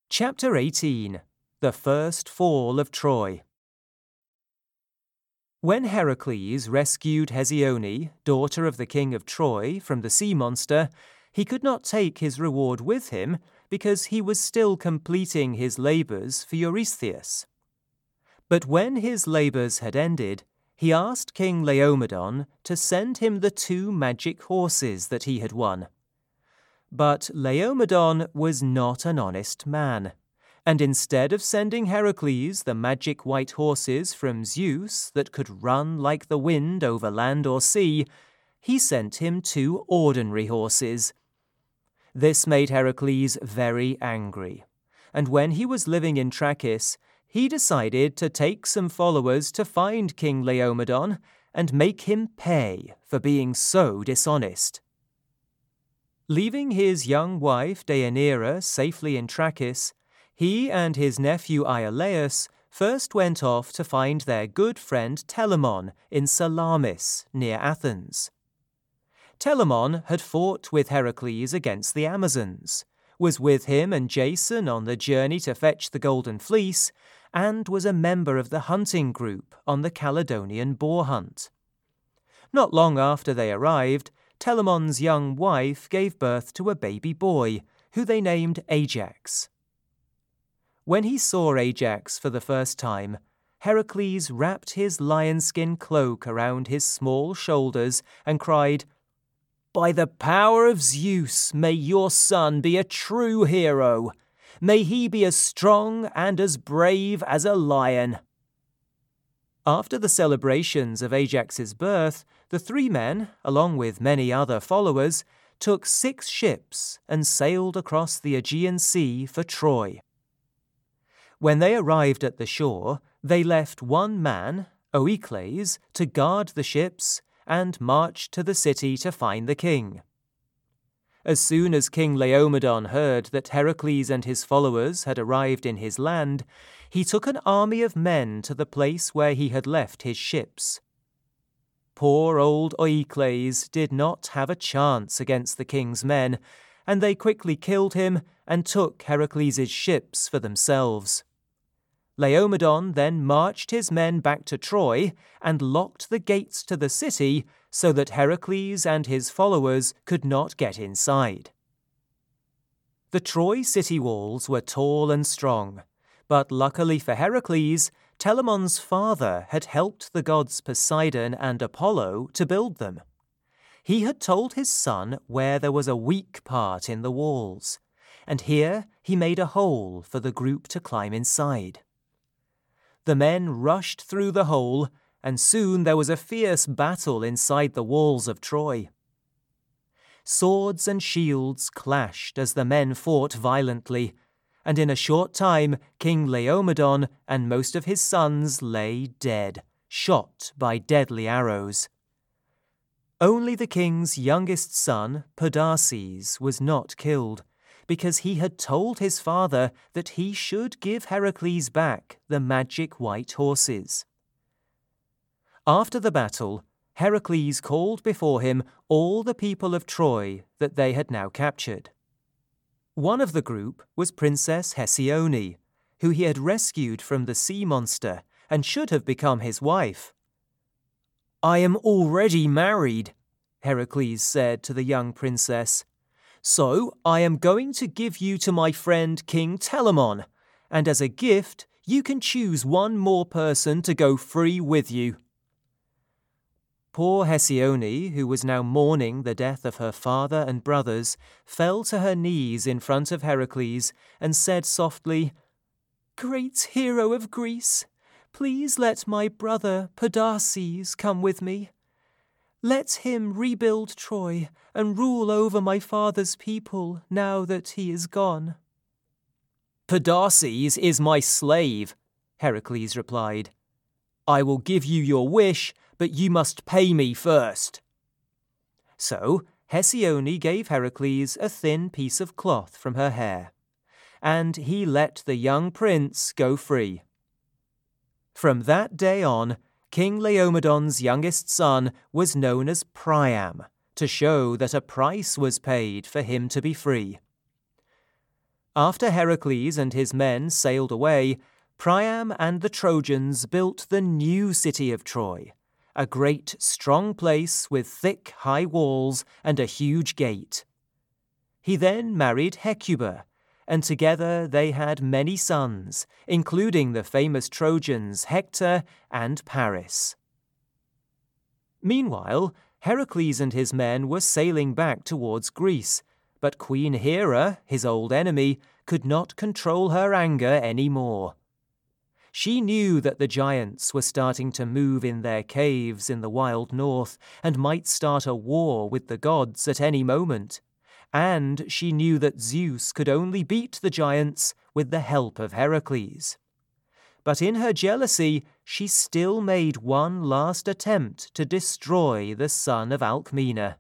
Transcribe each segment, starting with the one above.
Chapter 18. The First Fall of Troy. When Heracles rescued Hesione, daughter of the king of Troy, from the sea monster, he could not take his reward with him because he was still completing his labours for Eurystheus. But when his labours had ended, he asked King Laomedon to send him the 2 magic horses that he had won. But Laomedon was not an honest man, and instead of sending Heracles the magic white horses from Zeus that could run like the wind over land or sea, he sent him 2 ordinary horses. This made Heracles very angry, and when he was living in Trachis, he decided to take some followers to find King Laomedon and make him pay for being so dishonest. Leaving his young wife Deianira safely in Trachis, he and his nephew Iolaus first went off to find their good friend Telamon in Salamis, near Athens. Telamon had fought with Heracles against the Amazons, was with him and Jason on the journey to fetch the Golden Fleece, and was a member of the hunting group on the Caledonian boar hunt. Not long after they arrived, Telamon's young wife gave birth to a baby boy, who they named Ajax. When he saw Ajax for the first time, Heracles wrapped his lion-skin cloak around his small shoulders and cried, "By the power of Zeus, may your son be a true hero! May he be as strong and as brave as a lion!" After the celebrations of Ajax's birth, the 3 men, along with many other followers, took 6 ships and sailed across the Aegean Sea for Troy. When they arrived at the shore, they left 1 man, Oicles, to guard the ships and marched to the city to find the king. As soon as King Laomedon heard that Heracles and his followers had arrived in his land, he took an army of men to the place where he had left his ships. Poor old Oicles did not have a chance against the king's men, and they quickly killed him and took Heracles' ships for themselves. Laomedon then marched his men back to Troy and locked the gates to the city so that Heracles and his followers could not get inside. The Troy city walls were tall and strong, but luckily for Heracles, Telamon's father had helped the gods Poseidon and Apollo to build them. He had told his son where there was a weak part in the walls, and here he made a hole for the group to climb inside. The men rushed through the hole, and soon there was a fierce battle inside the walls of Troy. Swords and shields clashed as the men fought violently, and in a short time King Laomedon and most of his sons lay dead, shot by deadly arrows. Only the king's youngest son, Podarces, was not killed, because he had told his father that he should give Heracles back the magic white horses. After the battle, Heracles called before him all the people of Troy that they had now captured. One of the group was Princess Hesione, who he had rescued from the sea monster and should have become his wife. "I am already married," Heracles said to the young princess, "so I am going to give you to my friend King Telamon, and as a gift you can choose 1 more person to go free with you." Poor Hesione, who was now mourning the death of her father and brothers, fell to her knees in front of Heracles and said softly, "Great hero of Greece, please let my brother Podarces come with me. Let him rebuild Troy and rule over my father's people now that he is gone." "Podarces is my slave," Heracles replied. "I will give you your wish, but you must pay me first." So Hesione gave Heracles a thin piece of cloth from her hair, and he let the young prince go free. From that day on, King Laomedon's youngest son was known as Priam, to show that a price was paid for him to be free. After Heracles and his men sailed away, Priam and the Trojans built the new city of Troy, a great, strong place with thick, high walls and a huge gate. He then married Hecuba, and together they had many sons, including the famous Trojans Hector and Paris. Meanwhile, Heracles and his men were sailing back towards Greece, but Queen Hera, his old enemy, could not control her anger any more. She knew that the giants were starting to move in their caves in the wild north and might start a war with the gods at any moment. And she knew that Zeus could only beat the giants with the help of Heracles. But in her jealousy, she still made one last attempt to destroy the son of Alcmena.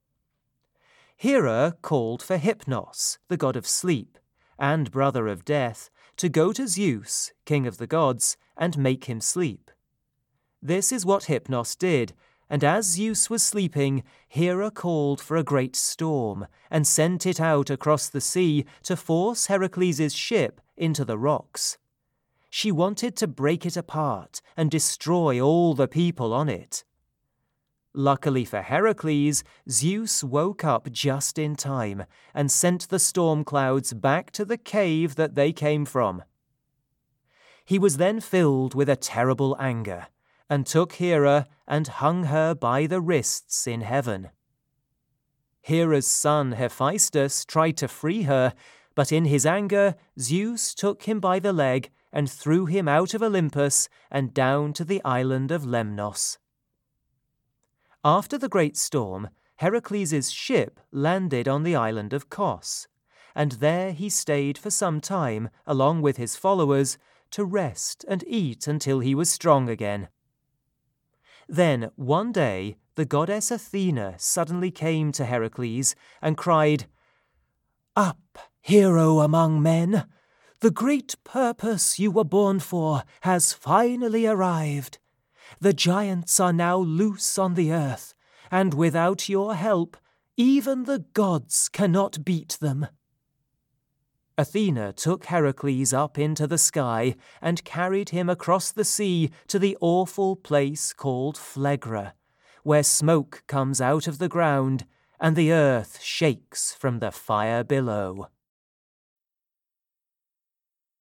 Hera called for Hypnos, the god of sleep, and brother of death, to go to Zeus, king of the gods, and make him sleep. This is what Hypnos did, and as Zeus was sleeping, Hera called for a great storm and sent it out across the sea to force Heracles' ship into the rocks. She wanted to break it apart and destroy all the people on it. Luckily for Heracles, Zeus woke up just in time and sent the storm clouds back to the cave that they came from. He was then filled with a terrible anger and took Hera and hung her by the wrists in heaven. Hera's son Hephaestus tried to free her, but in his anger Zeus took him by the leg and threw him out of Olympus and down to the island of Lemnos. After the great storm, Heracles' ship landed on the island of Kos, and there he stayed for some time, along with his followers, to rest and eat until he was strong again. Then, one day, the goddess Athena suddenly came to Heracles and cried, "Up, hero among men! The great purpose you were born for has finally arrived. The giants are now loose on the earth, and without your help, even the gods cannot beat them." Athena took Heracles up into the sky and carried him across the sea to the awful place called Phlegra, where smoke comes out of the ground and the earth shakes from the fire below.